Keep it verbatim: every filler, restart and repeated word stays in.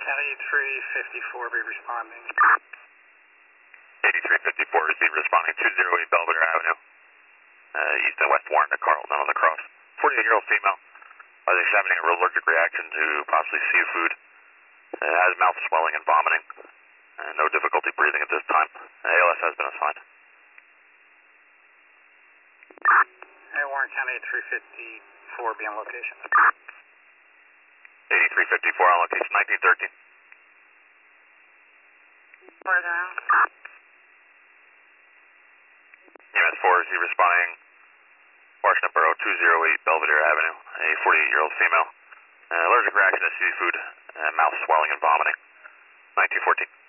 County three fifty-four, be responding. eighty-three fifty-four, receive responding two oh eight Belvedere Avenue. Uh, east and west Warren to Carlton on the cross. forty-eight-year-old female. Uh, examining a allergic reaction to possibly seafood. Uh, has mouth swelling and vomiting. Uh, no difficulty breathing at this time. Uh, A L S has been assigned. Hey, Warren County three fifty-four, be on location. eighty-three fifty-four on location, nineteen thirteen. Further out. E M S four, is he responding? Washington Borough, two oh eight Belvedere Avenue, a forty-eight-year-old female. Uh, allergic reaction to seafood, uh, mouth swelling and vomiting. nineteen fourteen.